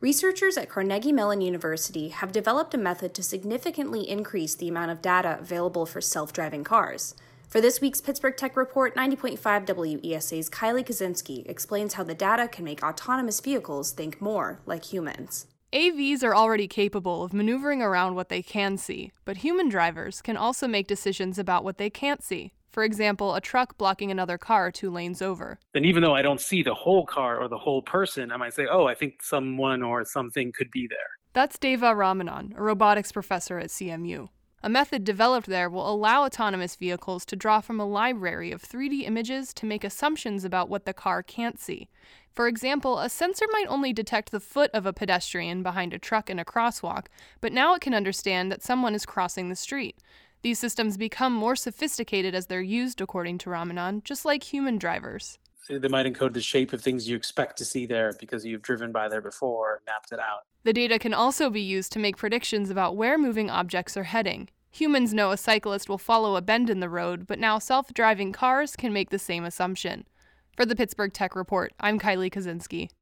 Researchers at Carnegie Mellon University have developed a method to significantly increase the amount of data available for self-driving cars. For this week's Pittsburgh Tech Report, 90.5 WESA's Kylie Kaczynski explains how the data can make autonomous vehicles think more like humans. AVs are already capable of maneuvering around what they can see, but human drivers can also make decisions about what they can't see. For example, a truck blocking another car 2 lanes over. Then even though I don't see the whole car or the whole person, I might say, oh, I think someone or something could be there. That's Deva Ramanan, a robotics professor at CMU. A method developed there will allow autonomous vehicles to draw from a library of 3D images to make assumptions about what the car can't see. For example, a sensor might only detect the foot of a pedestrian behind a truck in a crosswalk, but now it can understand that someone is crossing the street. These systems become more sophisticated as they're used, according to Ramanan, just like human drivers. They might encode the shape of things you expect to see there because you've driven by there before and mapped it out. The data can also be used to make predictions about where moving objects are heading. Humans know a cyclist will follow a bend in the road, but now self-driving cars can make the same assumption. For the Pittsburgh Tech Report, I'm Kylie Kaczynski.